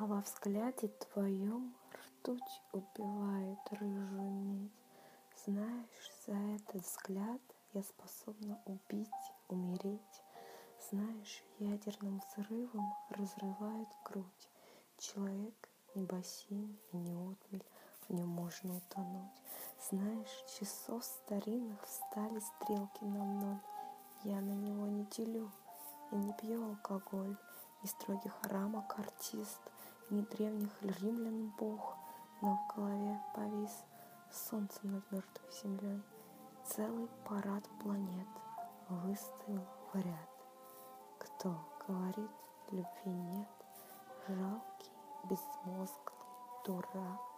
А во взгляде твоем ртуть убивает рыжую медь. Знаешь, за этот взгляд я способна убить, умереть. Знаешь, ядерным взрывом разрывает грудь. Человек не бассейн и не отмель, в нем можно утонуть. Знаешь, часов старинных встали стрелки на ноль. Я на него не делю и не пью алкоголь. Ни строгих рамок артист, ни древних римлян бог, но в голове повис солнце над мертвой землей. Целый парад планет выставил в ряд. Кто говорит, любви нет, жалкий, безмозглый дурак.